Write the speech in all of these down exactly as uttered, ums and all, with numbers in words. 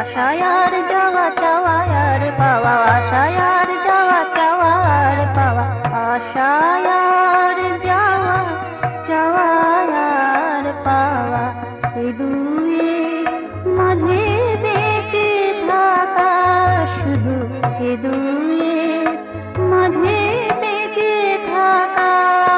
আশায় আর যাওয়া চাওয়া আর পাওয়া, আশায় আর যাওয়া চাওয়া আর পাওয়া, আশায় আর যাওয়া চাওয়া আর পাওয়া, এই দুয়ের মাঝে বেঁচে থাকা, শুধু এ দুয়ের মাঝে বেঁচে থাকা।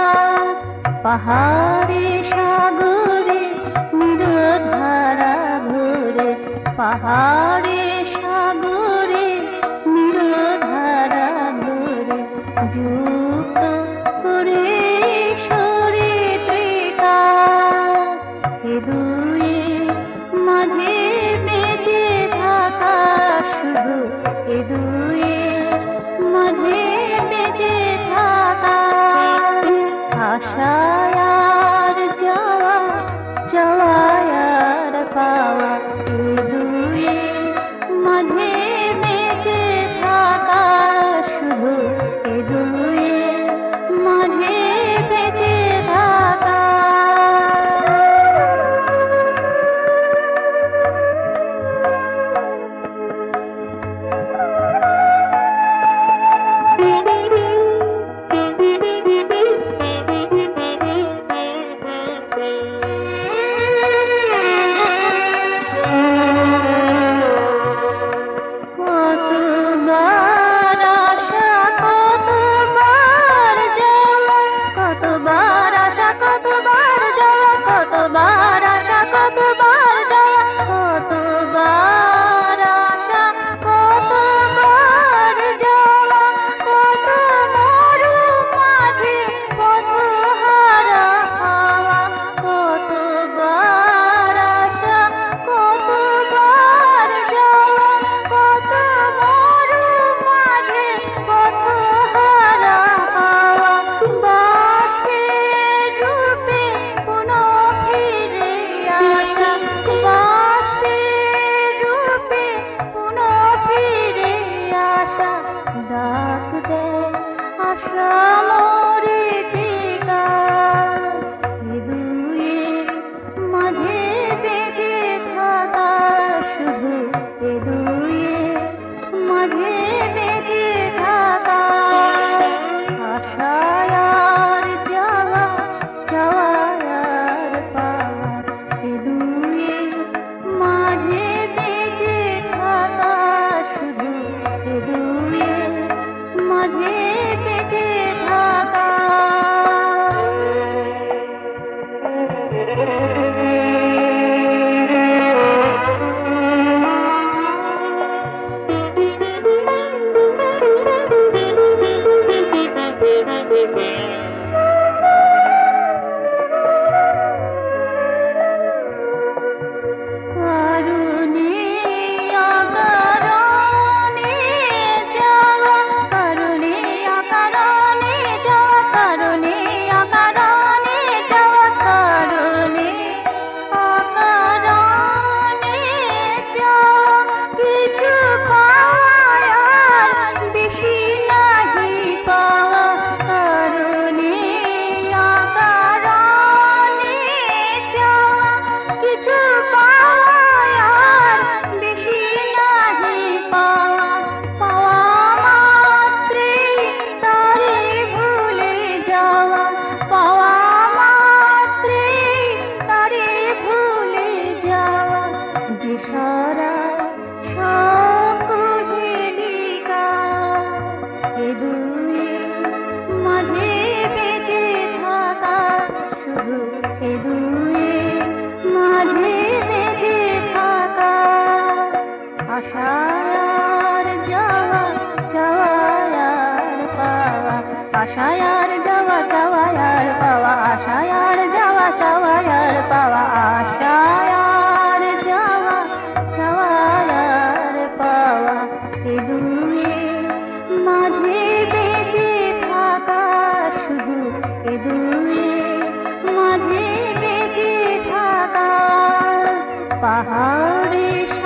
পাহাড়ে সাগরে নিরধারা ভরে, পাহাড়ে সাগরে নিরধারা ভরে, যুক্ত করে সরে ত্রিকা, এ দুয়ের মাঝে বেঁচে থাকা, শুধু এ দুয়ের মাঝে বেঁচে থাকা। আশায় আর যাওয়া চাওয়া আর পাওয়া, এ দুয়ের মাঝে বেঁচে থাকা, শুধু এ দুয়ের মাঝে বেঁচে থাকা। আশায় আর যাওয়া চাওয়া আর পাওয়া, আশায় আর যাওয়া চাওয়া আর পাওয়া, আশায় আর যাওয়া চাওয়া আর পাওয়া, এ দুয়ের মাঝে বেঁচে থাকা, শুধু এ দুয়ের মাঝে বেঁচে থাকা। পাহাড়ে